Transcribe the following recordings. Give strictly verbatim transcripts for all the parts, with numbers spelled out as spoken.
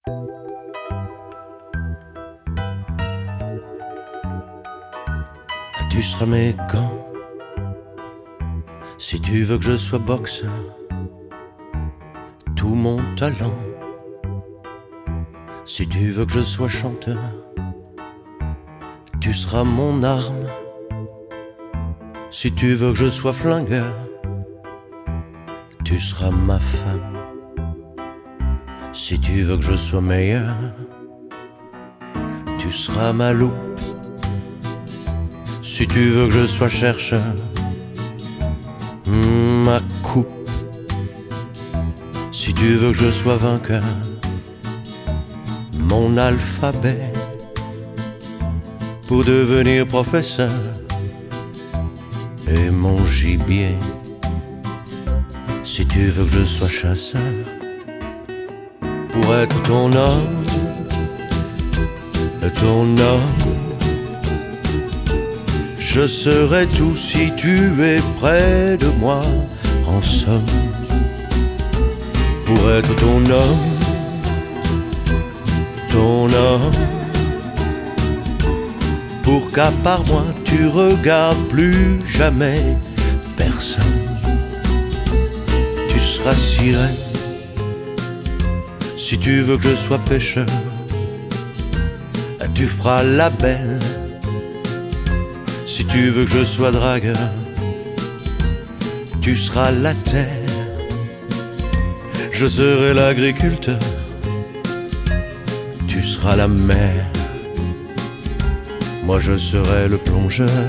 Tu seras mes gants si tu veux que je sois boxeur. Tout mon talent si tu veux que je sois chanteur. Tu seras mon arme si tu veux que je sois flingueur. Tu seras ma femme si tu veux que je sois meilleur. Tu seras ma loupe si tu veux que je sois chercheur. Mmh, ma coupe si tu veux que je sois vainqueur. Mon alphabet pour devenir professeur. Et mon gibier si tu veux que je sois chasseur. Pour être ton homme, ton homme, je serai tout si tu es près de moi. En somme, pour être ton homme, ton homme, pour qu'à part moi tu regardes plus jamais personne. Tu seras sirène si tu veux que je sois pêcheur. Tu feras la belle si tu veux que je sois dragueur. Tu seras la terre, je serai l'agriculteur. Tu seras la mer, moi je serai le plongeur.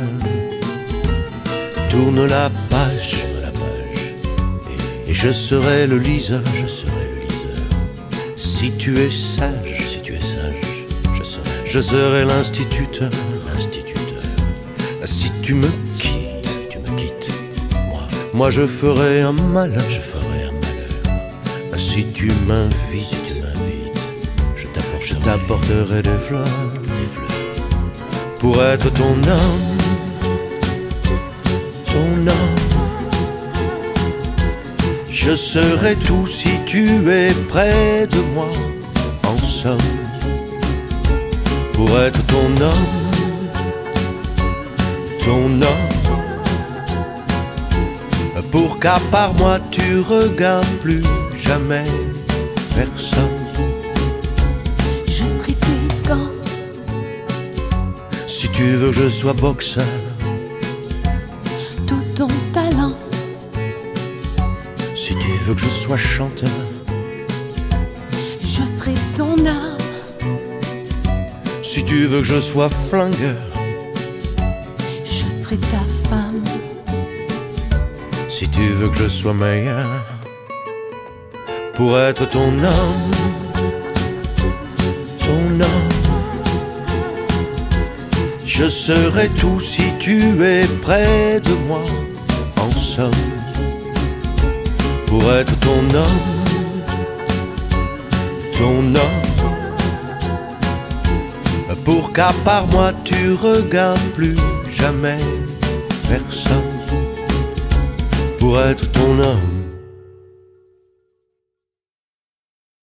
Tourne la page, la page, et je serai le liseur. Je serai le liseur. Si tu es sage, si tu es sage, je serai, je serai l'instituteur. L'instituteur. Si tu me quittes, tu me quittes, moi, moi je ferai un malheur. Je ferai un malheur. Si tu m'invites, si tu m'invites, je t'apporterai, je t'apporterai des fleurs, des fleurs. Pour être ton homme, ton homme, je serai tout si tu es près de moi. En somme, pour être ton homme, ton homme, pour qu'à part moi tu regardes plus jamais personne. Je serai tes gants si tu veux que je sois boxeur. Tout ton talent si tu veux que je sois chanteur. Je serai ton âme si tu veux que je sois flingueur. Je serai ta femme si tu veux que je sois meilleur. Pour être ton homme, ton homme, je serai tout si tu es près de moi. En somme, pour être ton homme, ton homme, pour qu'à part moi tu regardes plus jamais personne. Pour être ton homme.